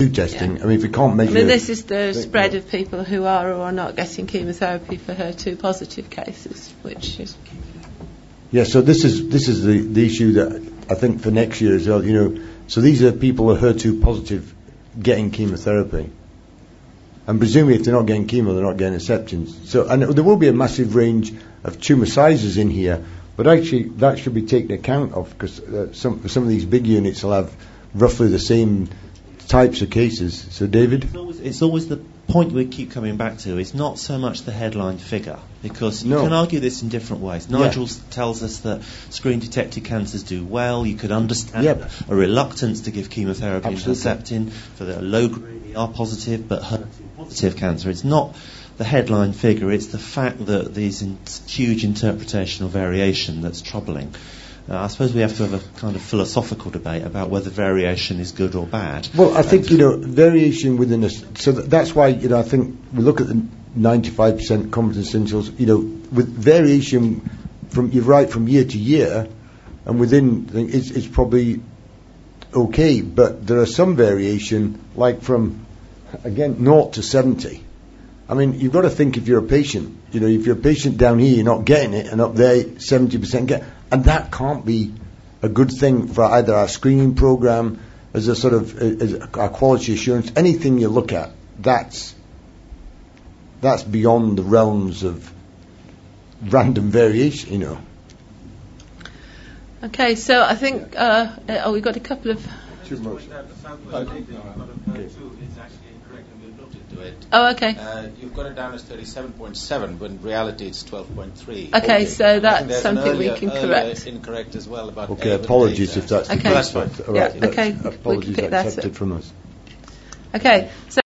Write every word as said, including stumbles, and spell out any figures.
testing. Yeah. I mean, if we can't measure... I mean, this is the spread of people who are or are not getting chemotherapy for H E R two positive cases, which is... Yeah, so this is this is the, the issue that I think for next year as well, you know. So these are people who are H E R two positive getting chemotherapy. And presumably if they're not getting chemo, they're not getting Herceptin. So, and there will be a massive range of tumour sizes in here, but actually that should be taken account of, because uh, some, some of these big units will have roughly the same types of cases. So David? It's always, it's always the point we keep coming back to. It's not so much the headline figure, because you no. can argue this in different ways. Nigel yeah. tells us that screen-detected cancers do well. You could understand yep. a reluctance to give chemotherapy and Absolutely. Herceptin for the low-grade E R positive, but H E R two positive cancer. It's not the headline figure. It's the fact that there's in huge interpretational variation that's troubling. Uh, I suppose we have to have a kind of philosophical debate about whether variation is good or bad. Well, I think, you know, variation within a... So th- that's why, you know, I think we look at the ninety-five percent confidence intervals, you know, with variation from, you're right, from year to year, and within, it's, it's probably okay, but there are some variation, like from, again, zero to seventy. I mean, you've got to think if you're a patient, you know, if you're a patient down here, you're not getting it, and up there, seventy percent get. And that can't be a good thing for either our screening program, as a sort of, as our quality assurance, anything you look at, that's, that's beyond the realms of random variation, you know. Okay, so I think, uh, oh, we've got a couple of... Two more. Oh, okay. Uh, you've got it down as thirty-seven point seven, but in reality it's twelve point three. Okay, okay. So that's something earlier, we can correct. Incorrect as well about. Okay, apologies if that's okay. the case. That's right. Yeah, okay. Apologies we can pick accepted that from us. Okay. So